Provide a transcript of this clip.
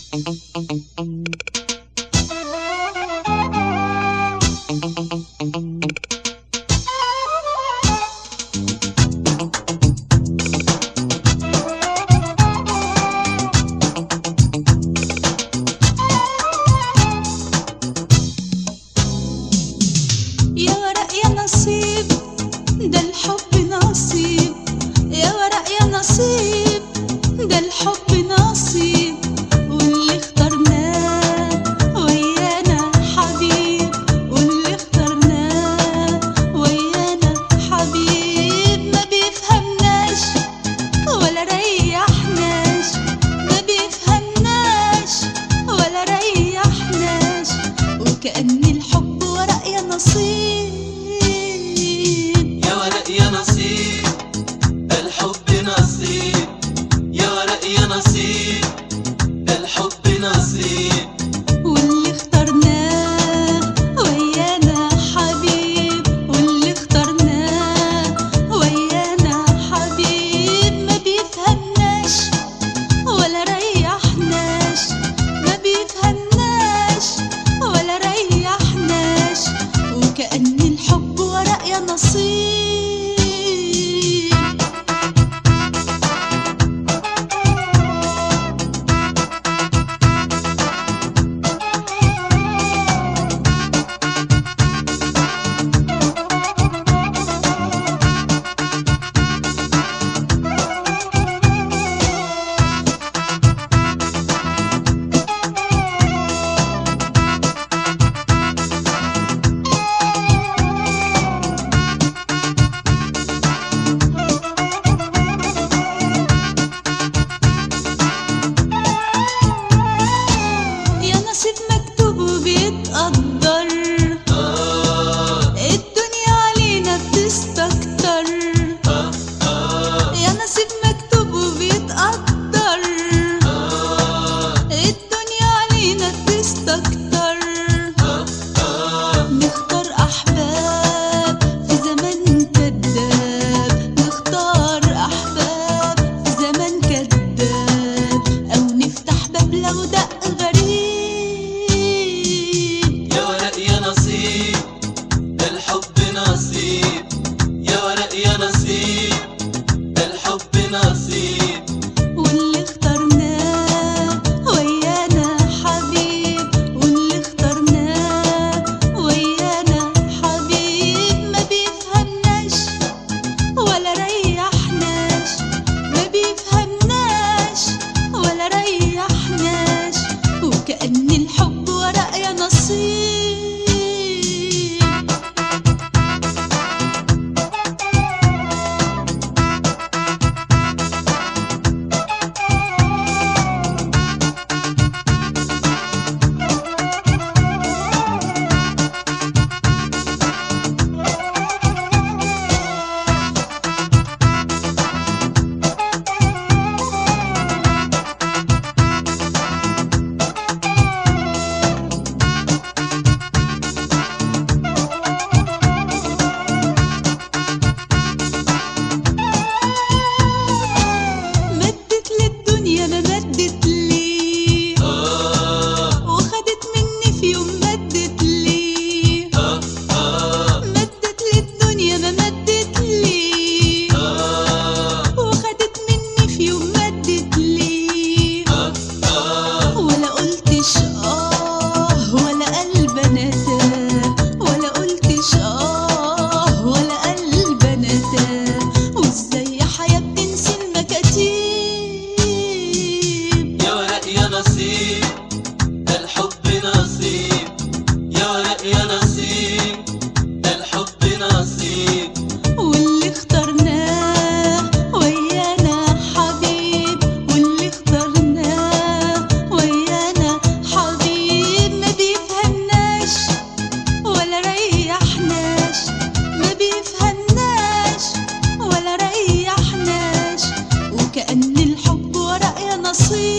يا ورق يا نصيب، ده الحب نصيب. يا ورق يا نصيب، ده الحب نصيب. واللي اخترناه ويانا حبيب، واللي اخترناه ويانا حبيب. ما بيفهمناش ولا ريحناش، ما بيفهمناش ولا ريحناش. وكأن الحب ورق يا نصيب. يا ورق يا نصيب، ده الحب نصيب. يا ورق يا نصيب، ده الحب نصيب. واللي اخترناه ويانا حبيب، واللي اخترناه ويانا حبيب. ما بيفهمناش ولا ريحناش، ما بيفهمناش ولا ريحناش. وكأن الحب ورق يا نصيب. يا نصيب مكتوب وبيتقدر، الدنيا علينا بتستكتر. يا نصيب مكتوب وبيتقدر، الدنيا علينا بتستكتر. نختار أحباب في زمن كذاب، نختار أحباب في زمن كذاب. أو نفتح باب لو دق غريب. يا ورق يا نصيب، ده الحب نصيب. يا ورق يا نصيب، ده الحب نصيب. واللي اخترناه ويانا حبيب، واللي اخترناه ويانا حبيب. ما بيفهمناش ولا ريحناش، ما بيفهمناش ولا ريحناش. وكأن الحب ورق يا نصيب. مدت للدنيا ما مدت لي، وخدت مني في يوم مدت لي. مدت للدنيا ما مدت لي، وخدت مني في يوم مدت لي. ولا قلتش ولا قلب انا تاه، ولا قلتش ولا قلب انا تاه. وازاي يا حياة بتنسي المكاتيب. يا ورق يا نصيب، ده الحب نصيب. يا ورق يا نصيب، ده الحب نصيب. واللي اخترناه ويانا حبيب، واللي اخترناه ويانا حبيب. ما بيفهمناش ولا ريحناش، ما بيفهمناش ولا ريحناش. وكأن الحب ورق يا نصيب.